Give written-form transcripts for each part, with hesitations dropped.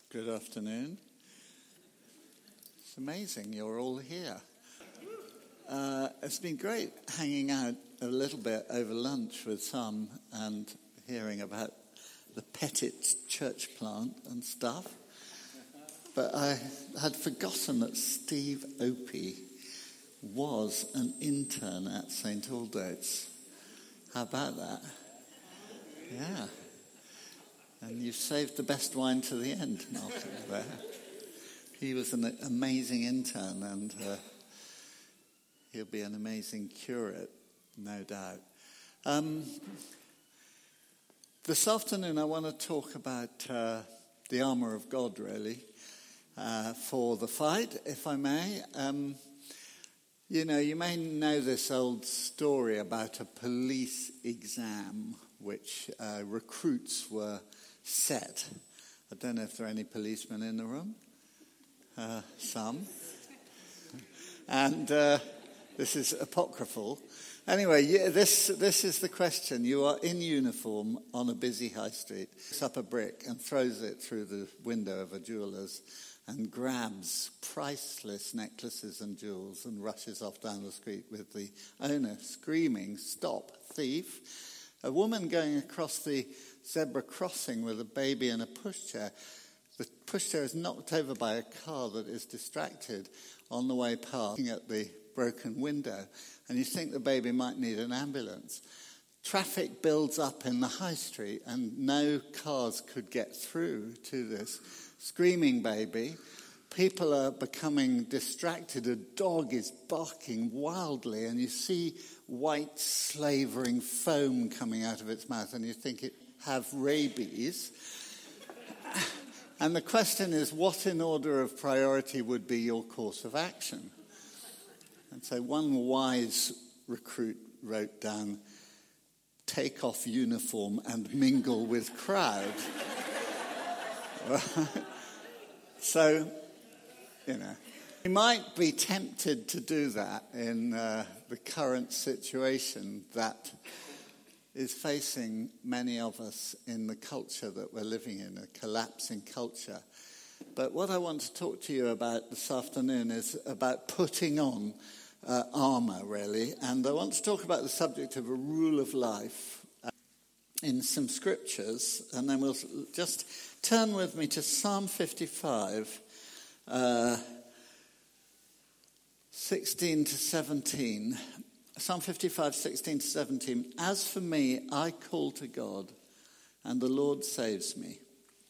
Good afternoon. It's amazing you're all here. It's been great hanging out a little bit over lunch with some and hearing about the Pettit church plant and stuff. But I had forgotten that Steve Opie was an intern at St. Aldate's. How about that? Yeah. And you've saved the best wine to the end, Malcolm, there. He was an amazing intern, and he'll be an amazing curate, no doubt. This afternoon I want to talk about the armour of God, really, for the fight, if I may. You may know this old story about a police exam which recruits were set. I don't know if there are any policemen in the room. Some. And this is apocryphal. Anyway, this is the question. You are in uniform on a busy high street, picks up a brick and throws it through the window of a jeweller's and grabs priceless necklaces and jewels and rushes off down the street with the owner screaming, "Stop, thief." A woman going across the zebra crossing with a baby in a pushchair. The pushchair is knocked over by a car that is distracted on the way past, looking at the broken window, and you think the baby might need an ambulance. Traffic builds up in the high street and no cars could get through to this screaming baby. People are becoming distracted. A dog is barking wildly and you see white slavering foam coming out of its mouth and you think it have rabies. And the question is, what in order of priority would be your course of action? And so one wise recruit wrote down, "Take off uniform and mingle with crowd." So, you might be tempted to do that in the current situation that is facing many of us in the culture that we're living in, a collapsing culture. But what I want to talk to you about this afternoon is about putting on armour, really. And I want to talk about the subject of a rule of life in some scriptures. And then we'll just turn with me to Psalm 55, 16 to 17. Psalm 55, 16 to 17. "As for me, I call to God, and the Lord saves me.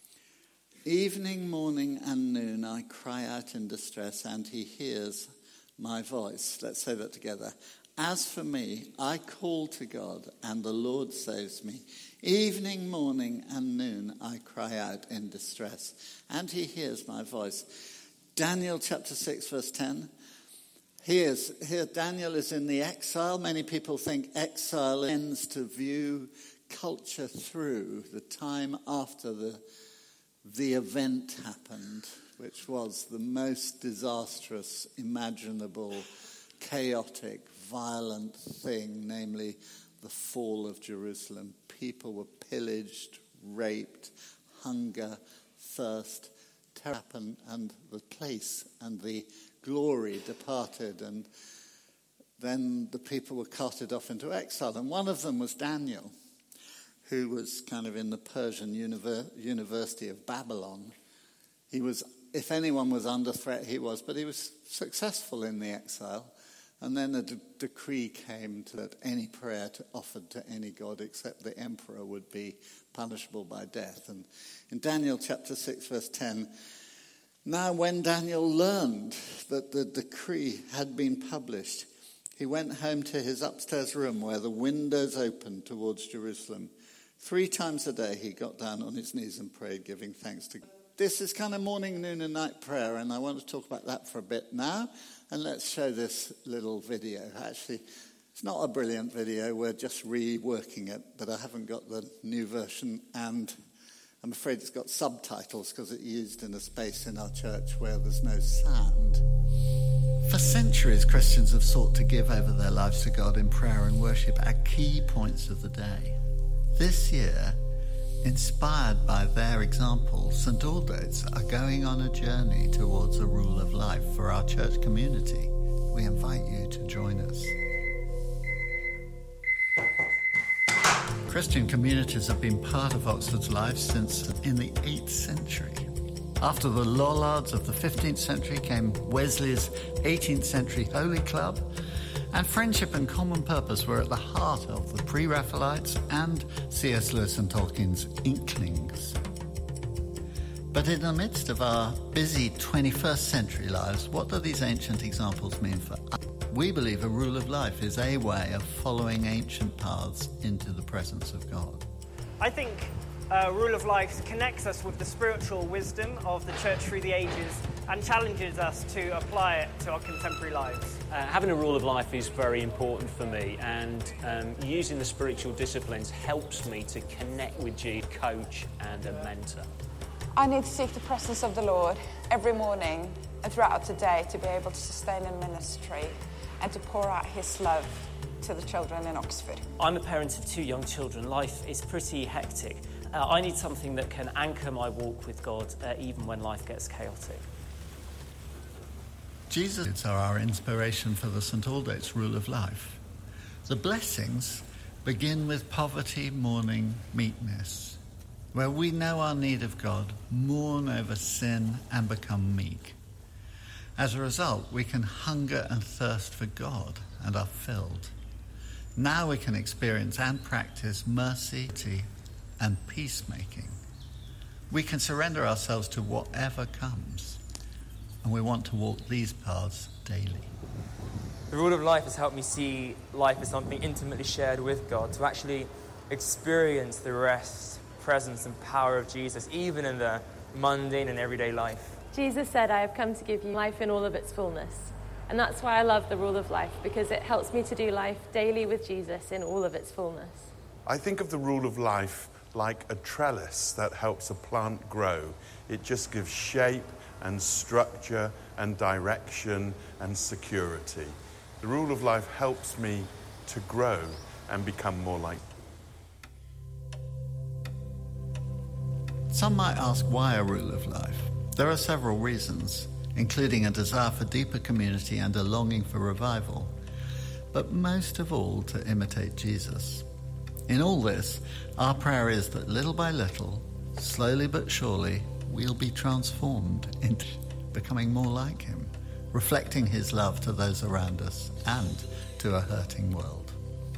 Evening, morning, and noon, I cry out in distress, and he hears my voice." Let's say that together. "As for me, I call to God, and the Lord saves me. Evening, morning, and noon, I cry out in distress, and he hears my voice." Daniel chapter 6, verse 10. Here Daniel is in the exile. Many people think exile ends to view culture through the time after the event happened, which was the most disastrous, imaginable, chaotic, violent thing, namely the fall of Jerusalem. People were pillaged, raped, hunger, thirst, terror happened, and the place and the glory departed, and then the people were carted off into exile. And one of them was Daniel, who was kind of in the Persian University of Babylon. He was, if anyone was under threat, he was, but he was successful in the exile. And then a decree came that any prayer offered to any god except the emperor would be punishable by death. And in Daniel chapter 6, verse 10, "Now when Daniel learned that the decree had been published, he went home to his upstairs room where the windows opened towards Jerusalem. 3 times a day he got down on his knees and prayed, giving thanks to God." This is kind of morning, noon, and night prayer, and I want to talk about that for a bit now. And let's show this little video. Actually, it's not a brilliant video. We're just reworking it, but I haven't got the new version, and I'm afraid it's got subtitles because it's used in a space in our church where there's no sound. For centuries, Christians have sought to give over their lives to God in prayer and worship at key points of the day. This year, Inspired by their example, St Aldate's are going on a journey towards a rule of life for our church community. We invite you to join us. Christian communities have been part of Oxford's life since in the 8th century. After the Lollards of the 15th century came Wesley's 18th century Holy Club, and friendship and common purpose were at the heart of the Pre-Raphaelites and C.S. Lewis and Tolkien's Inklings. But in the midst of our busy 21st century lives, what do these ancient examples mean for us? We believe a rule of life is a way of following ancient paths into the presence of God. I think rule of life connects us with the spiritual wisdom of the church through the ages and challenges us to apply it to our contemporary lives. Having a rule of life is very important for me, and using the spiritual disciplines helps me to connect with Jesus, coach and a mentor. I need to seek the presence of the Lord every morning and throughout the day to be able to sustain a ministry and to pour out his love to the children in Oxford. I'm a parent of 2 young children. Life is pretty hectic. I need something that can anchor my walk with God even when life gets chaotic. Jesus are our inspiration for the St Aldate's rule of life. The blessings begin with poverty, mourning, meekness, where we know our need of God, mourn over sin and become meek. As a result, we can hunger and thirst for God and are filled. Now we can experience and practice mercy and peacemaking. We can surrender ourselves to whatever comes, and we want to walk these paths daily. The rule of life has helped me see life as something intimately shared with God, to actually experience the rest, presence and power of Jesus, even in the mundane and everyday life. Jesus said, I have come to give you life in all of its fullness. And that's why I love the rule of life, because it helps me to do life daily with Jesus in all of its fullness. I think of the rule of life like a trellis that helps a plant grow. It just gives shape and structure and direction and security. The rule of life helps me to grow and become more like. Some might ask why a rule of life. There are several reasons, including a desire for deeper community and a longing for revival, but most of all to imitate Jesus. In all this, our prayer is that little by little, slowly but surely, we'll be transformed into becoming more like him, reflecting his love to those around us and to a hurting world.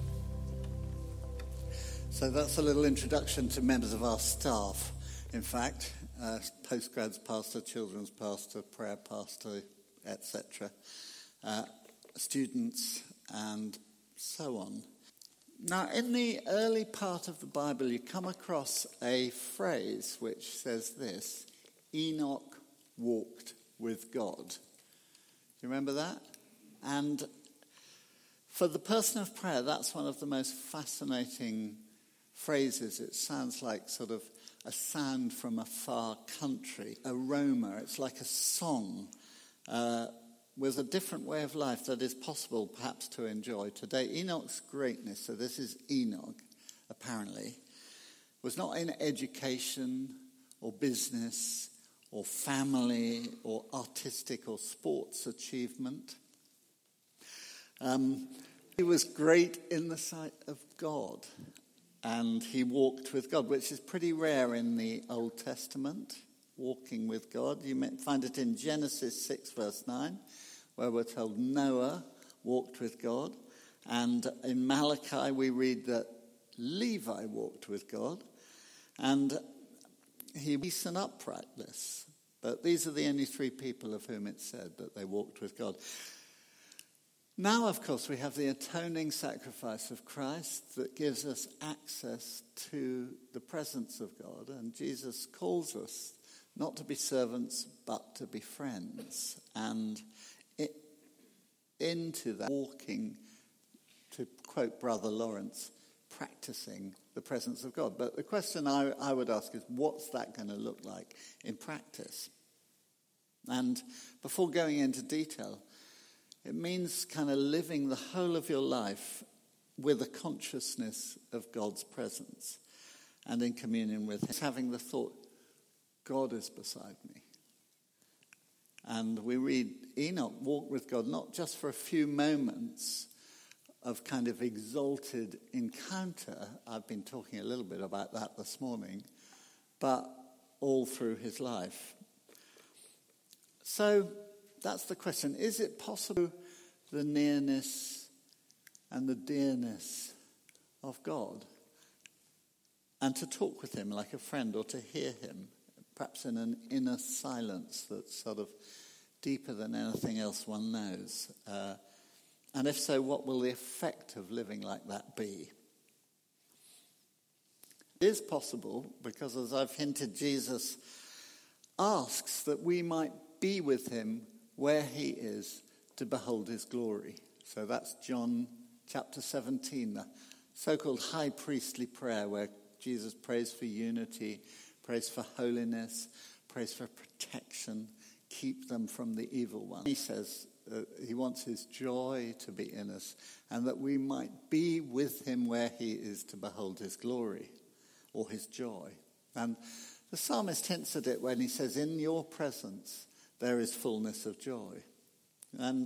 So that's a little introduction to members of our staff. In fact, postgrads pastor, children's pastor, prayer pastor, etc., students, and so on. Now, in the early part of the Bible, you come across a phrase which says this: Enoch walked with God. Do you remember that? And for the person of prayer, that's one of the most fascinating phrases. It sounds like sort of a sound from a far country, aroma. It's like a song with a different way of life that is possible perhaps to enjoy today. Enoch's greatness, so this is Enoch, apparently, was not in education or business or family or artistic or sports achievement. He was great in the sight of God. And he walked with God, which is pretty rare in the Old Testament, walking with God. You might find it in Genesis 6, verse 9, where we're told Noah walked with God. And in Malachi, we read that Levi walked with God. And he was an uprightness. But these are the only 3 people of whom it's said that they walked with God. Now, of course, we have the atoning sacrifice of Christ that gives us access to the presence of God. And Jesus calls us not to be servants, but to be friends. And into that, walking, to quote Brother Lawrence, practicing the presence of God. But the question I would ask is, what's that going to look like in practice? And before going into detail, it means kind of living the whole of your life with a consciousness of God's presence. and in communion with him. Having the thought, God is beside me. And we read Enoch walked with God not just for a few moments of kind of exalted encounter. I've been talking a little bit about that this morning, but all through his life. So that's the question. Is it possible the nearness and the dearness of God, and to talk with him like a friend, or to hear him, perhaps in an inner silence that's sort of deeper than anything else one knows? And if so, what will the effect of living like that be? It is possible because, as I've hinted, Jesus asks that we might be with him where he is to behold his glory. So that's John chapter 17, the so-called high priestly prayer where Jesus prays for unity, prays for holiness, prays for protection, keep them from the evil one. He says he wants his joy to be in us, and that we might be with him where he is to behold his glory or his joy. And the psalmist hints at it when he says, in your presence there is fullness of joy. And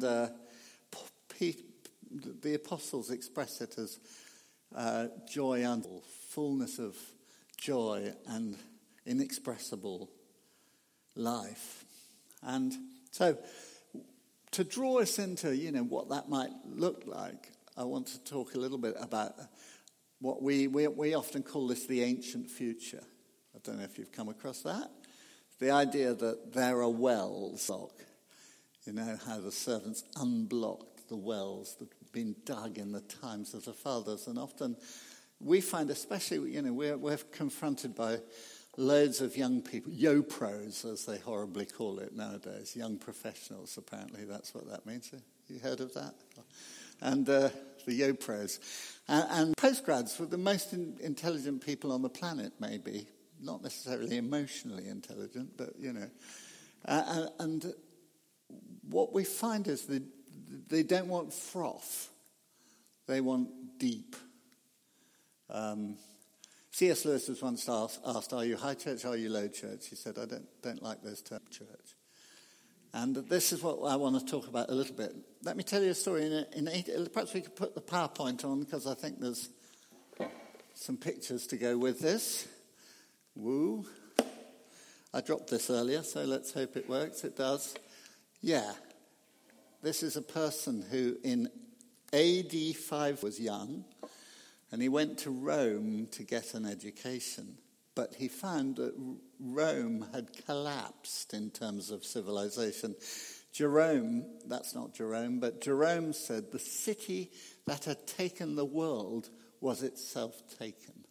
the apostles express it as joy and fullness of joy and inexpressible life. And so to draw us into, what that might look like, I want to talk a little bit about what we often call this the ancient future. I don't know if you've come across that. The idea that there are wells. You know how the servants unblocked the wells that had been dug in the times of the fathers. And often we find, especially, we're confronted by loads of young people, yo-pros, as they horribly call it nowadays, young professionals, apparently that's what that means. You heard of that? And the yo-pros. And postgrads were the most intelligent people on the planet, maybe. Not necessarily emotionally intelligent, but, and what we find is that they don't want froth. They want deep. C.S. Lewis was once asked, are you high church or are you low church? He said, I don't like those terms, church. And this is what I want to talk about a little bit. Let me tell you a story. Perhaps we could put the PowerPoint on, because I think there's some pictures to go with this. Woo. I dropped this earlier, so let's hope it works. It does. Yeah. This is a person who in AD 5 was young, and he went to Rome to get an education. But he found that Rome had collapsed in terms of civilization. Jerome, that's not Jerome, but Jerome said the city that had taken the world was itself taken.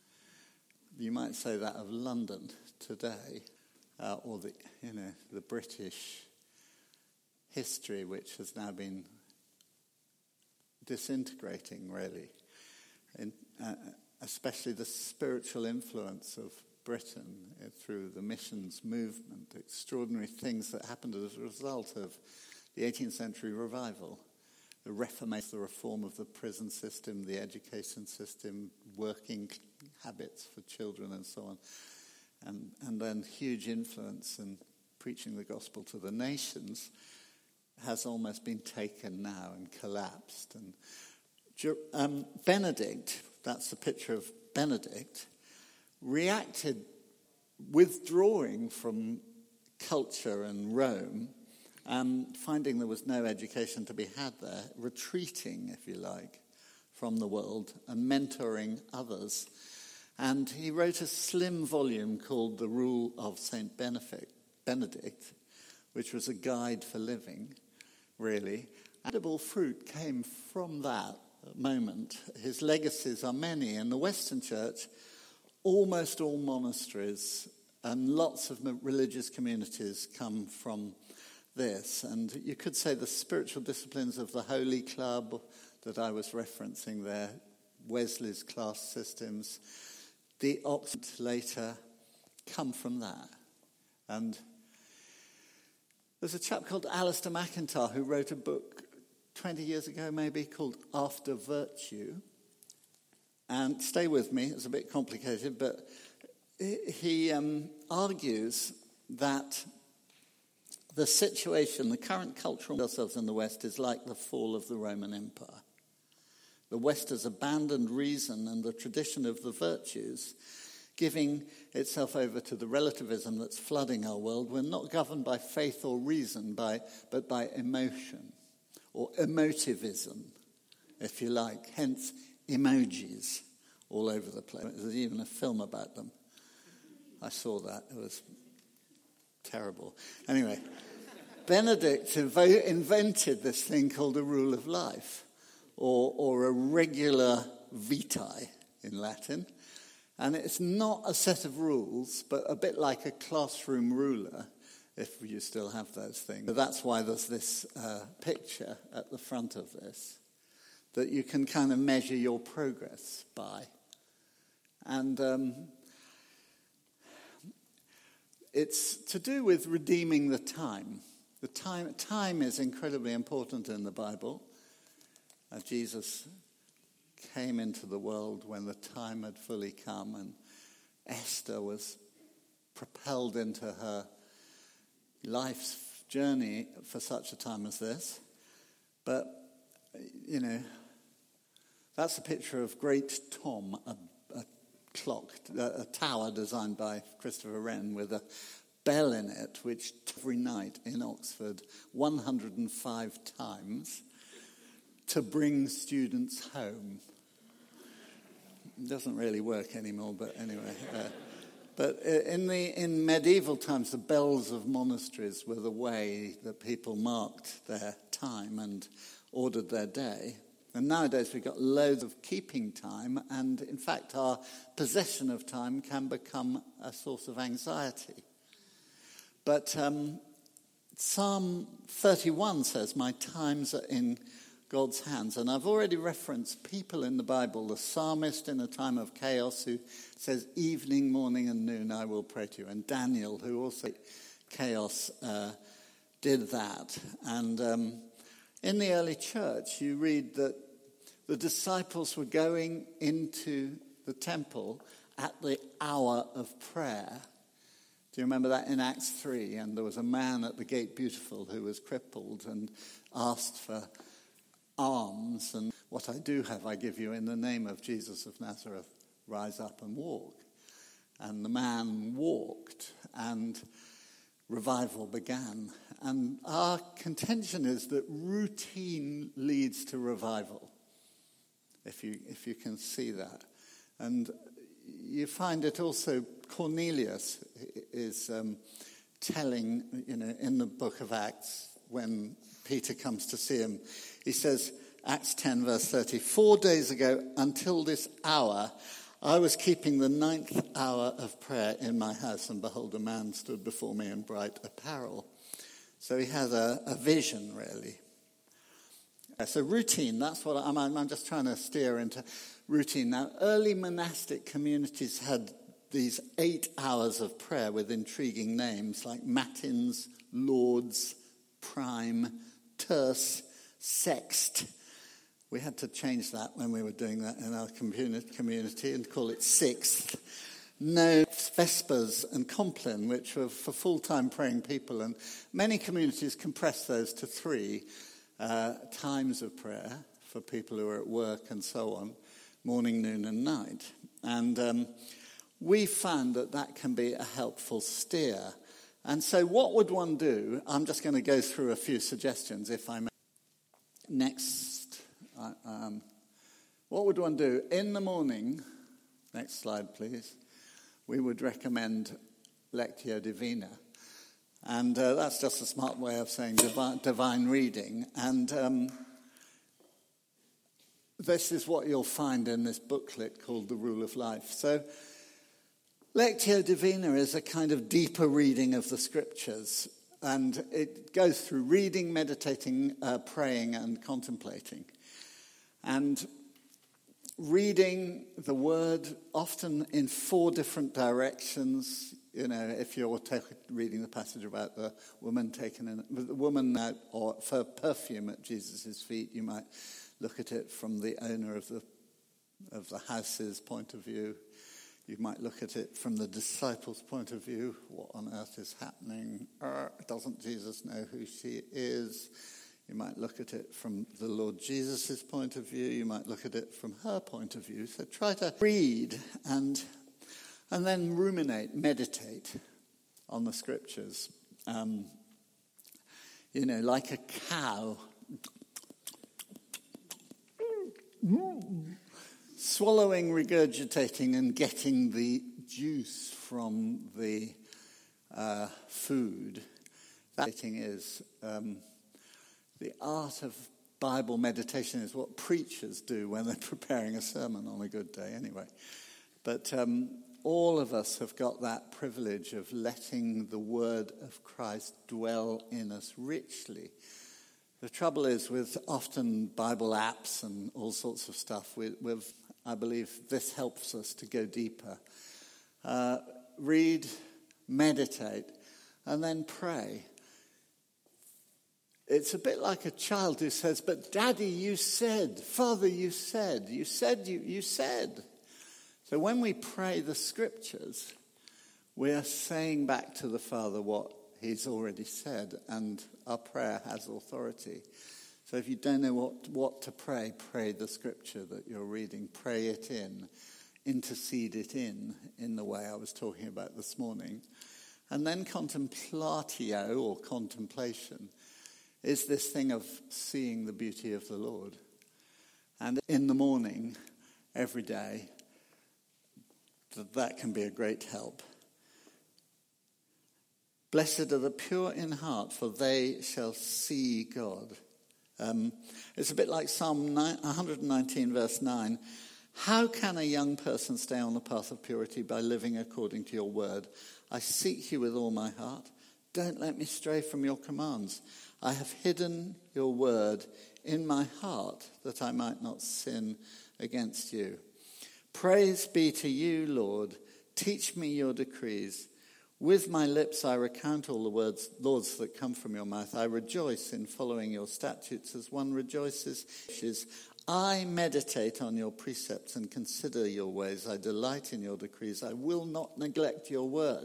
You might say that of London today, or the British history, which has now been disintegrating, really. Especially the spiritual influence of Britain through the missions movement, extraordinary things that happened as a result of the 18th century revival, the Reformation, the reform of the prison system, the education system, working habits for children and so on, and then huge influence in preaching the gospel to the nations has almost been taken now and collapsed. And Benedict, that's the picture of Benedict, reacted withdrawing from culture and Rome, finding there was no education to be had there, retreating, if you like, from the world and mentoring others. And he wrote a slim volume called The Rule of St. Benedict, which was a guide for living, really. Edible fruit came from that moment. His legacies are many. In the Western Church, almost all monasteries and lots of religious communities come from this. And you could say the spiritual disciplines of the Holy Club that I was referencing there, Wesley's class systems, the Oxford later, come from that. And there's a chap called Alistair McIntyre who wrote a book 20 years ago maybe called After Virtue. And stay with me, it's a bit complicated, but he argues that the situation, the current cultural ourselves in the West is like the fall of the Roman Empire. The West has abandoned reason and the tradition of the virtues, giving itself over to the relativism that's flooding our world. We're not governed by faith or reason, but by emotion, or emotivism, if you like. Hence, emojis all over the place. There's even a film about them. I saw that. It was terrible. Anyway, Benedict invented this thing called a rule of life, or a regula vitae in Latin. And it's not a set of rules, but a bit like a classroom ruler, if you still have those things. So that's why there's this picture at the front of this that you can kind of measure your progress by. And it's to do with redeeming the time. Time is incredibly important in the Bible. Jesus came into the world when the time had fully come, and Esther was propelled into her life's journey for such a time as this. But, you know, that's a picture of Great Tom, a clock, a tower designed by Christopher Wren with a bell in it, which every night in Oxford 105 times to bring students home. It doesn't really work anymore, but anyway. But in medieval times, the bells of monasteries were the way that people marked their time and ordered their day. And nowadays we've got loads of keeping time, and in fact our possession of time can become a source of anxiety. But Psalm 31 says, "My times are in God's hands." And I've already referenced people in the Bible, the psalmist in a time of chaos who says, "Evening, morning and noon I will pray to you." And Daniel, who also chaos, did that. And in the early church, you read that the disciples were going into the temple at the hour of prayer. Do you remember that in Acts 3? And there was a man at the gate beautiful who was crippled and asked for alms. And "What I do have I give you in the name of Jesus of Nazareth. Rise up and walk." And the man walked, and revival began. And our contention is that routine leads to revival, if you can see that. And you find it also, Cornelius is telling, in the book of Acts, when Peter comes to see him, he says, Acts 10 verse 30, "4 days ago until this hour, I was keeping the 9th hour of prayer in my house, and behold, a man stood before me in bright apparel." So he had a vision, really. So routine, that's what I'm just trying to steer into routine. Now, early monastic communities had these 8 hours of prayer with intriguing names like Matins, Lauds, Prime, Terce, Sext. We had to change that when we were doing that in our community and call it Sixth. No, Vespers and Compline, which were for full-time praying people. And many communities compress those to 3 times of prayer for people who are at work and so on, morning, noon and night. And we found that can be a helpful steer. And so what would one do? I'm just going to go through a few suggestions, if I may. Next, what would one do? In the morning, next slide please, we would recommend Lectio Divina. And that's just a smart way of saying divine reading. And this is what you'll find in this booklet called The Rule of Life. So Lectio Divina is a kind of deeper reading of the scriptures. And it goes through reading, meditating, praying, and contemplating. And reading the word often in 4 different directions. If you're reading the passage about the woman out or for perfume at Jesus' feet, you might look at it from the owner of the of the house's point of view. You might look at it from the disciples' point of view. What on earth is happening? Doesn't Jesus know who she is? You might look at it from the Lord Jesus' point of view. You might look at it from her point of view. So try to read and then ruminate, meditate on the scriptures. Like a cow swallowing, regurgitating, and getting the juice from the food. That is the art of Bible meditation is what preachers do when they're preparing a sermon on a good day anyway. But all of us have got that privilege of letting the word of Christ dwell in us richly. The trouble is with often Bible apps and all sorts of stuff, I believe this helps us to go deeper. Read, meditate, and then pray. It's a bit like a child who says, but Daddy, you said, Father, you said. So when we pray the scriptures, we are saying back to the Father what he's already said, and our prayer has authority. So if you don't know what to pray, pray the scripture that you're reading. Pray it in. Intercede it in the way I was talking about this morning. And then contemplatio, or contemplation, is this thing of seeing the beauty of the Lord. And in the morning, every day, that can be a great help. Blessed are the pure in heart, for they shall see God. It's a bit like Psalm 119, verse 9. How can a young person stay on the path of purity? By living according to your word. I seek you with all my heart. Don't let me stray from your commands. I have hidden your word in my heart that I might not sin against you. Praise be to you, Lord. Teach me your decrees. With my lips I recount all the words, Lords, that come from your mouth. I rejoice in following your statutes as one rejoices. I meditate on your precepts and consider your ways. I delight in your decrees. I will not neglect your word.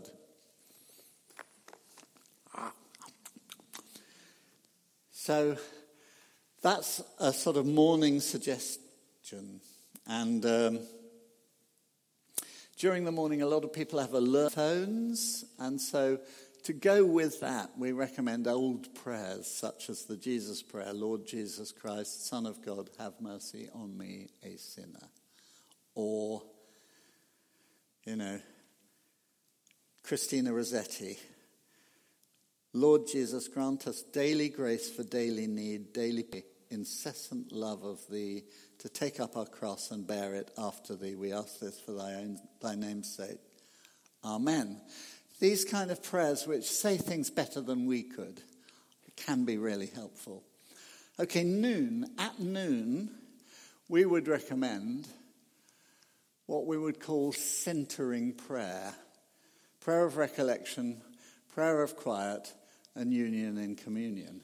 So that's a sort of morning suggestion. And during the morning, a lot of people have alert phones. And so to go with that, we recommend old prayers such as the Jesus prayer, Lord Jesus Christ, Son of God, have mercy on me, a sinner. Or, Christina Rossetti, Lord Jesus, grant us daily grace for daily need, daily incessant love of thee, to take up our cross and bear it after thee. We ask this for thy name's sake. Amen. These kind of prayers which say things better than we could can be really helpful. Okay, at noon, we would recommend what we would call centering prayer. Prayer of recollection, prayer of quiet, and union in communion.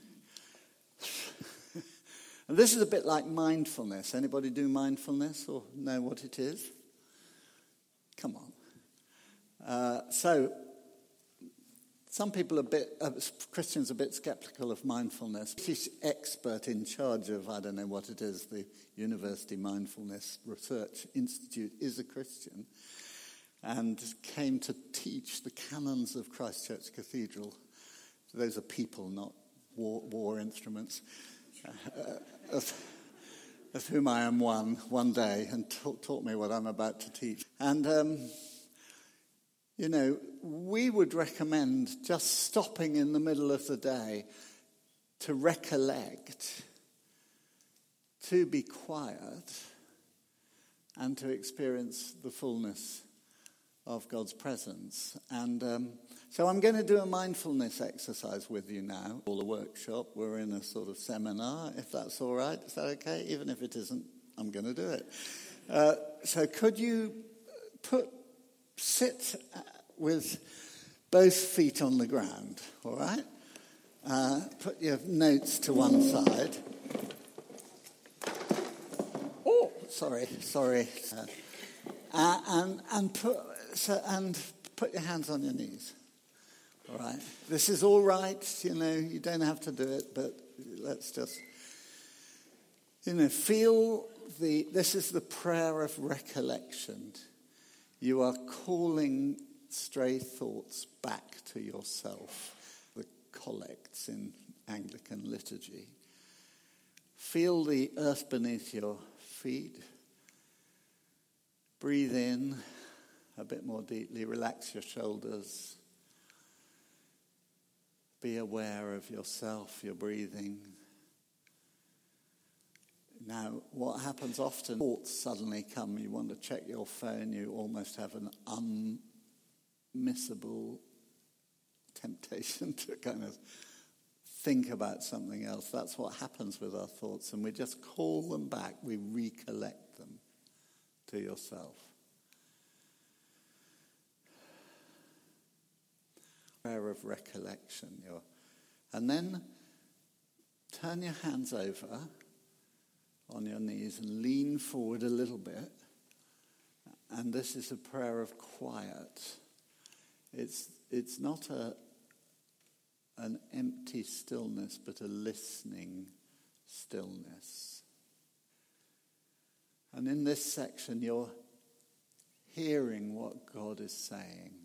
And this is a bit like mindfulness. Anybody do mindfulness or know what it is? Come on. So, some people Christians are a bit skeptical of mindfulness. This expert in charge of, I don't know what it is, the University Mindfulness Research Institute is a Christian and came to teach the canons of Christ Church Cathedral. Those are people, not war instruments. Of whom I am one day, and taught me what I'm about to teach. And, we would recommend just stopping in the middle of the day to recollect, to be quiet, and to experience the fullness of God's presence. And so I'm going to do a mindfulness exercise with you now. All the workshop, we're in a sort of seminar, if that's all right. Is that okay? Even if it isn't, I'm going to do it. So could you sit with both feet on the ground, all right? Put your notes to one side. Oh, Sorry. And put your hands on your knees. All right. This is all right. You don't have to do it, but let's just, feel this is the prayer of recollection. You are calling stray thoughts back to yourself. The collects in Anglican liturgy. Feel the earth beneath your feet. Breathe in a bit more deeply. Relax your shoulders. Be aware of yourself, your breathing. Now, what happens often, thoughts suddenly come. You want to check your phone. You almost have an unmissable temptation to kind of think about something else. That's what happens with our thoughts. And we just call them back. We recollect them to yourself. Prayer of recollection. And then turn your hands over on your knees and lean forward a little bit. And this is a prayer of quiet. It's not an empty stillness, but a listening stillness. And in this section, you're hearing what God is saying.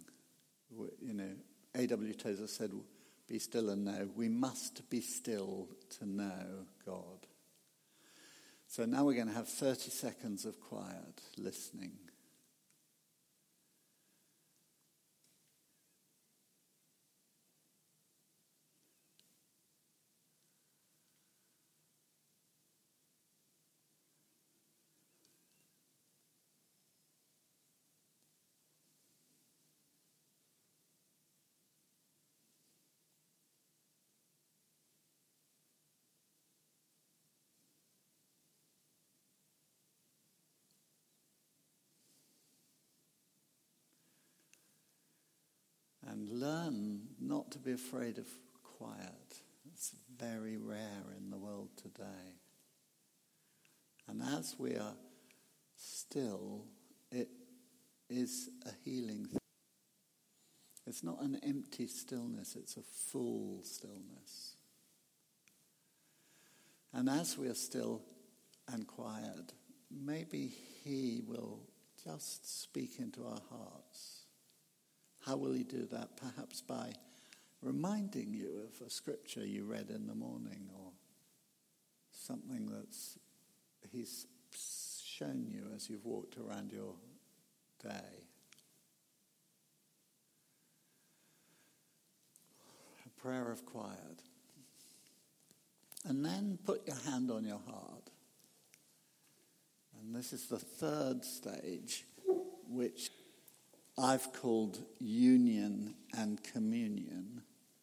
A.W. Tozer said, be still and know. We must be still to know God. So now we're going to have 30 seconds of quiet listening. And learn not to be afraid of quiet. It's very rare in the world today. And as we are still, it is a healing thing. It's not an empty stillness, it's a full stillness. And as we are still and quiet, maybe he will just speak into our hearts. How will he do that? Perhaps by reminding you of a scripture you read in the morning, or something that's he's shown you as you've walked around your day. A prayer of quiet. And then put your hand on your heart. And this is the third stage, which I've called union and communion,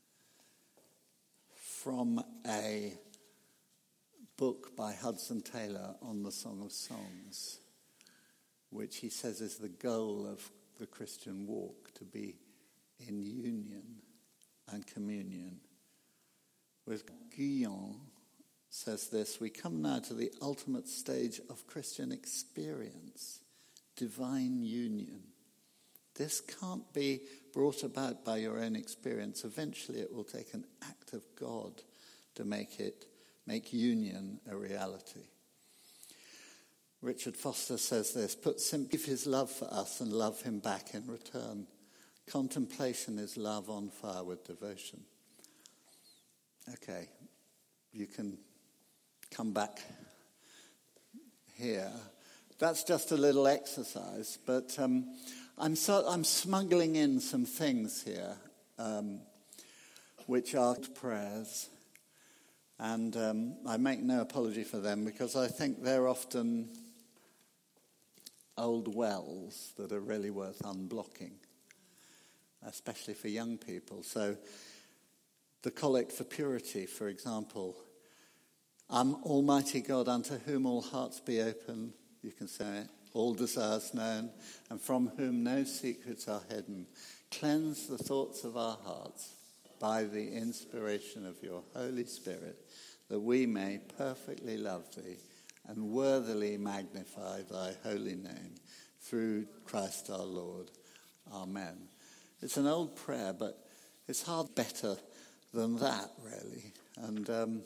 from a book by Hudson Taylor on the Song of Songs, which he says is the goal of the Christian walk, to be in union and communion. With Guyon says this: we come now to the ultimate stage of Christian experience, divine union. This can't be brought about by your own experience. Eventually it will take an act of God to make union a reality. Richard Foster says this: put simply, his love for us and love him back in return. Contemplation is love on fire with devotion. Okay, you can come back here. That's just a little exercise, but I'm smuggling in some things here, which are prayers, and I make no apology for them, because I think they're often old wells that are really worth unblocking, especially for young people. So the Collect for Purity, for example: Almighty God, unto whom all hearts be open, you can say it, all desires known, and from whom no secrets are hidden. Cleanse the thoughts of our hearts by the inspiration of your Holy Spirit, that we may perfectly love thee and worthily magnify thy holy name through Christ our Lord. Amen. It's an old prayer, but it's hard better than that, really. And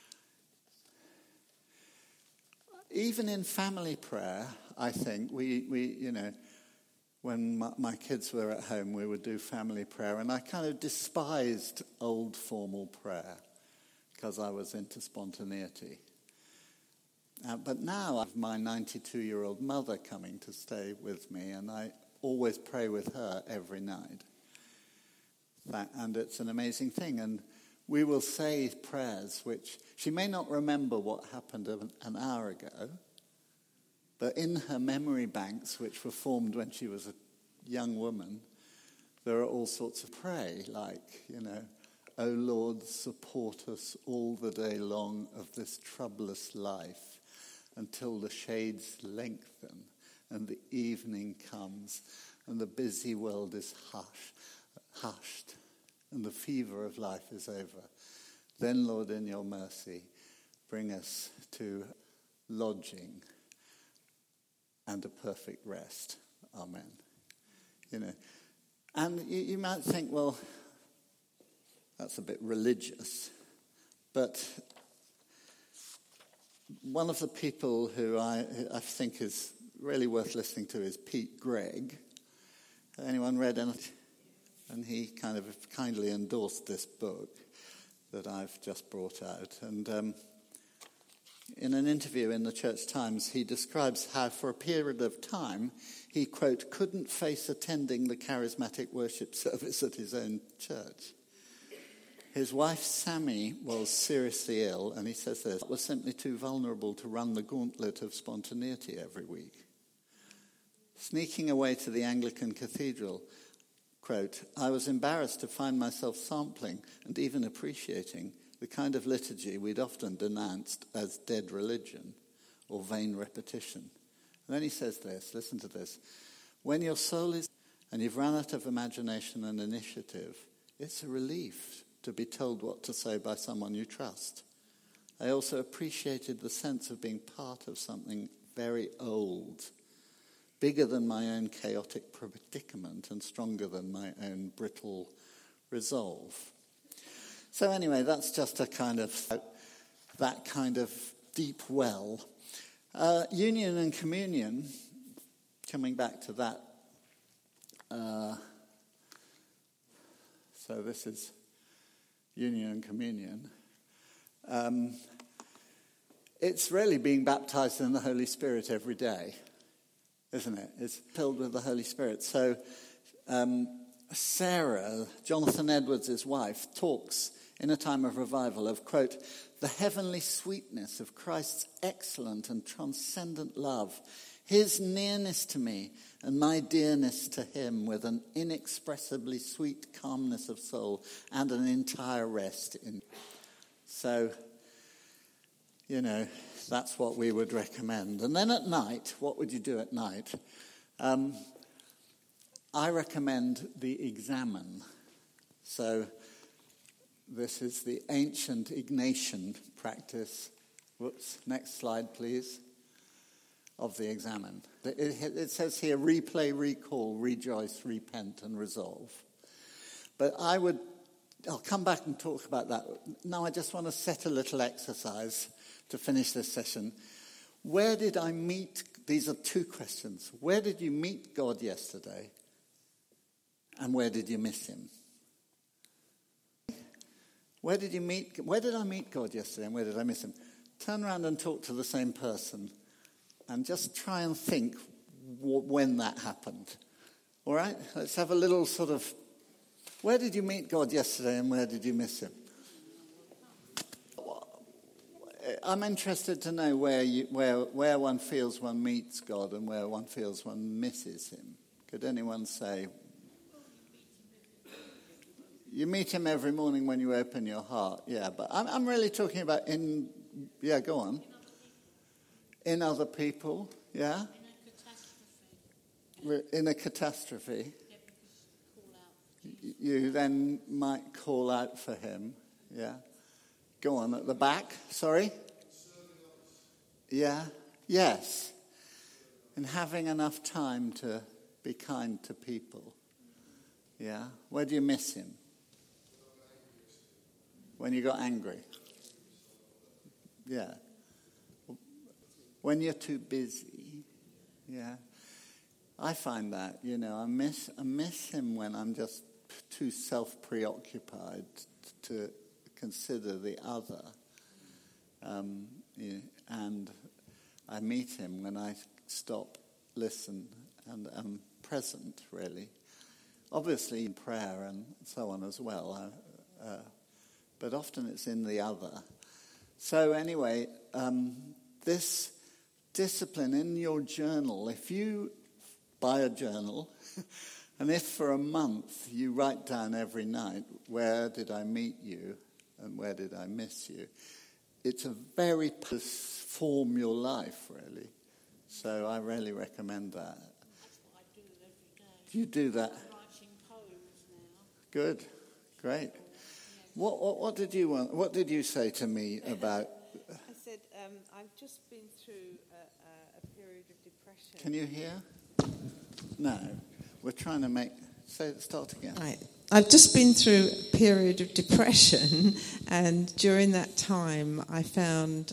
even in family prayer, I think we when my kids were at home, we would do family prayer, and I kind of despised old formal prayer because I was into spontaneity. But now I have my 92-year-old mother coming to stay with me, and I always pray with her every night. And it's an amazing thing. And we will say prayers which she may not remember what happened an hour ago, but in her memory banks, which were formed when she was a young woman, there are all sorts of pray, like, O Lord, support us all the day long of this troublous life, until the shades lengthen and the evening comes and the busy world is hushed and the fever of life is over. Then, Lord, in your mercy, bring us to lodging and a perfect rest. Amen. And you might think, well, that's a bit religious. But one of the people who I think is really worth listening to is Pete Greig. Anyone read anything? And he kind of kindly endorsed this book that I've just brought out. And in an interview in the Church Times, he describes how for a period of time he, quote, couldn't face attending the charismatic worship service at his own church. His wife, Sammy, was seriously ill, and he says this, was simply too vulnerable to run the gauntlet of spontaneity every week. Sneaking away to the Anglican cathedral, quote, I was embarrassed to find myself sampling and even appreciating the kind of liturgy we'd often denounced as dead religion or vain repetition. And then he says this, listen to this, when your soul is and you've run out of imagination and initiative, it's a relief to be told what to say by someone you trust. I also appreciated the sense of being part of something very old, bigger than my own chaotic predicament and stronger than my own brittle resolve. So anyway, that's just that kind of deep well. Union and communion, coming back to that. So this is union and communion. It's really being baptized in the Holy Spirit every day, isn't it? It's filled with the Holy Spirit. So Sarah, Jonathan Edwards' wife, talks in a time of revival of, quote, the heavenly sweetness of Christ's excellent and transcendent love, his nearness to me and my dearness to him, with an inexpressibly sweet calmness of soul and an entire rest in. So, that's what we would recommend. And then at night, what would you do at night? I recommend the Examen. So this is the ancient Ignatian practice. Whoops, next slide, please. Of the Examen. It says here, replay, recall, rejoice, repent, and resolve. But I'll come back and talk about that. Now I just want to set a little exercise to finish this session. Where did I meet? These are two questions. Where did you meet God yesterday? And where did you miss him? Where did I meet God yesterday and where did I miss him? Turn around and talk to the same person and just try and think when that happened. All right? Let's have a little sort of, where did you meet God yesterday and where did you miss him? I'm interested to know where one feels one meets God and where one feels one misses him. Could anyone say? You meet him every morning when you open your heart. Yeah, but I'm really talking about go on. In other people, yeah? In a catastrophe. You then might call out for him, yeah? Go on, at the back, sorry? Yeah? Yes. And having enough time to be kind to people. Yeah? Where do you miss him? When you got angry? Yeah. When you're too busy. Yeah. I find that, I miss him when I'm just too self-preoccupied to consider the other. And I meet him when I stop, listen, and am present, really. Obviously in prayer and so on as well, but often it's in the other. So anyway, this discipline in your journal, if you buy a journal, and if for a month you write down every night, where did I meet you and where did I miss you, it's a very form your life, really. So I really recommend that. That's what I do every day. Do you do that? I'm writing poems now. Good, great. Yes. What did you want? What did you say to me about? I said I've just been through a period of depression. Can you hear? No, we're trying to start again. Right. I've just been through a period of depression, and during that time, I found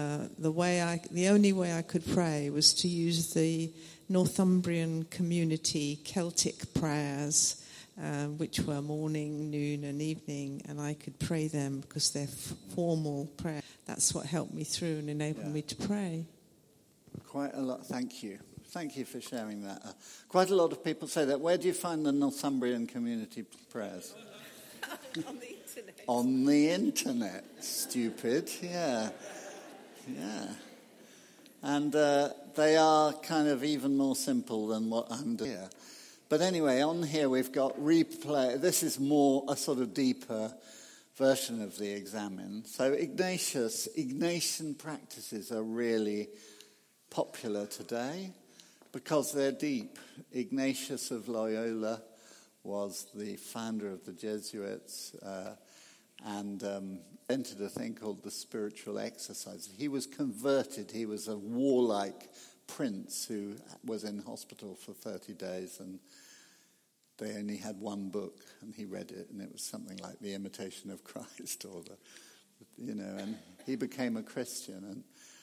the only way I could pray was to use the Northumbrian community Celtic prayers, which were morning, noon, and evening, and I could pray them because they're formal prayer. That's what helped me through and enabled me to pray. Quite a lot. Thank you. Thank you for sharing that. Quite a lot of people say that. Where do you find the Northumbrian community prayers? On the internet. On the internet. Stupid. Yeah. Yeah. And they are kind of even more simple than what I'm doing here. But anyway, on here we've got replay. This is more a sort of deeper version of the Examen. So Ignatian practices are really popular today because they're deep. Ignatius of Loyola was the founder of the Jesuits and invented a thing called the spiritual exercise. He was converted. He was a warlike prince who was in hospital for 30 days, and they only had one book, and he read it, and it was something like The Imitation of Christ, or and he became a Christian. And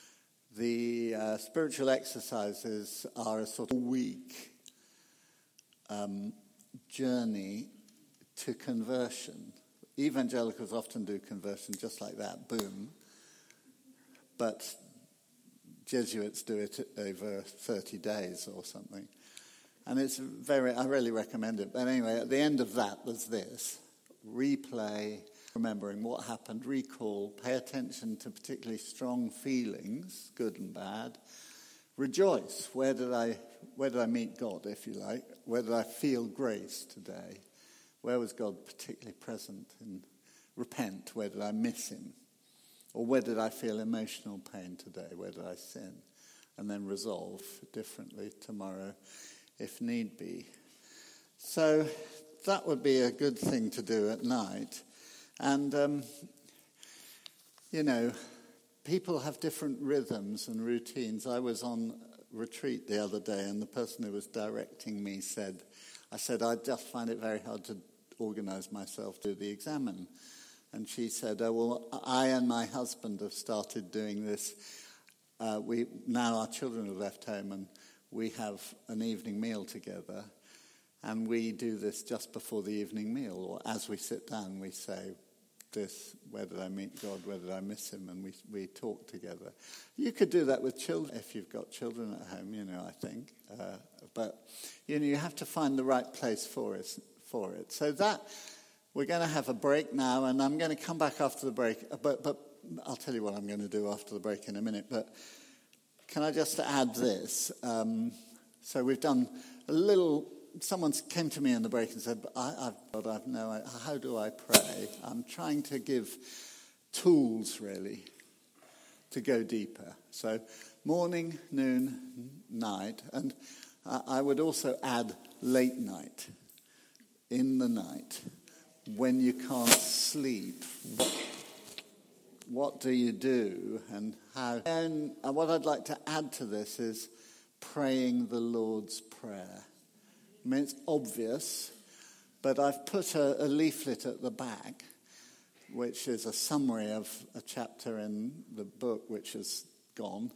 the spiritual exercises are a sort of week journey to conversion. Evangelicals often do conversion just like that, boom. But Jesuits do it over 30 days or something. And I really recommend it. But anyway, at the end of that, there's this. Replay, remembering what happened, recall, pay attention to particularly strong feelings, good and bad. Rejoice. Where did I meet God, if you like? Where did I feel grace today? Where was God particularly present? And repent. Where did I miss him? Or where did I feel emotional pain today? Where did I sin? And then resolve differently tomorrow if need be. So that would be a good thing to do at night. And, people have different rhythms and routines. I was on retreat the other day, and the person who was directing me I said, I just find it very hard to organize myself to do the Examen. And she said, I and my husband have started doing this. Now our children have left home, and we have an evening meal together. And we do this just before the evening meal, or as we sit down, we say this: where did I meet God? Where did I miss him? And we talk together. You could do that with children if you've got children at home, I think. But you have to find the right place for it. So that we're going to have a break now, and I'm going to come back after the break. But I'll tell you what I'm going to do after the break in a minute. But can I just add this? So we've done a little. Someone came to me in the break and said, how do I pray? I'm trying to give tools, really, to go deeper. So morning, noon, night. And I would also add late night, in the night, when you can't sleep. what do you do and how? And what I'd like to add to this is praying the Lord's Prayer. I mean, it's obvious, but I've put a leaflet at the back, which is a summary of a chapter in the book which is gone,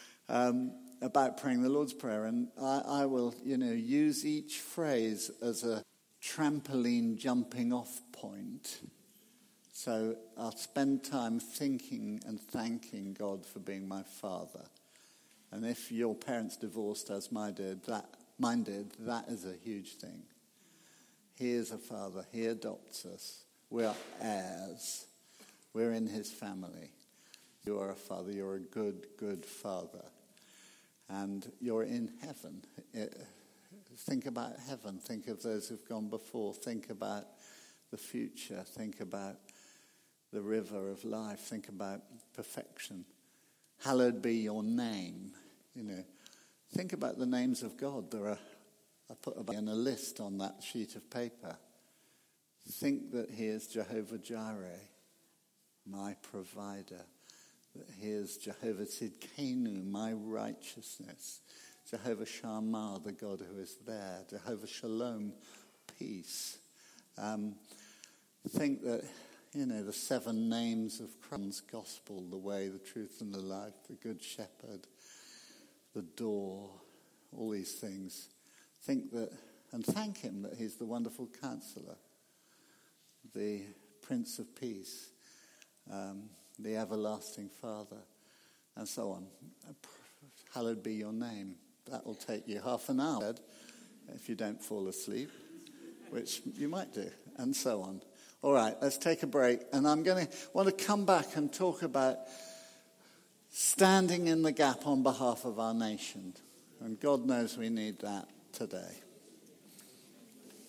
about praying the Lord's Prayer. And I will, use each phrase as a trampoline jumping off point. So I'll spend time thinking and thanking God for being my father. And if your parents divorced as mine did, that is a huge thing. He is a father. He adopts us. We are heirs. We're in his family. You are a father. You're a good, good father. And you're in heaven. Think about heaven. Think of those who've gone before. Think about the future. Think about the river of life. Think about perfection. Hallowed be your name. Think about the names of God. I put in a list on that sheet of paper. Think that he is Jehovah Jireh, my provider. That he is Jehovah Tzidkenu, my righteousness. Jehovah Shammah, the God who is there. Jehovah Shalom, peace. Think that, the 7 names of Christ's gospel, the way, the truth, and the life, the good shepherd, the door, all these things. Think that, and thank him that he's the wonderful counselor, the Prince of Peace, the everlasting Father, and so on. Hallowed be your name. That will take you half an hour if you don't fall asleep, which you might do, and so on. All right, let's take a break, and I'm going to want to come back and talk about standing in the gap on behalf of our nation. And God knows we need that today.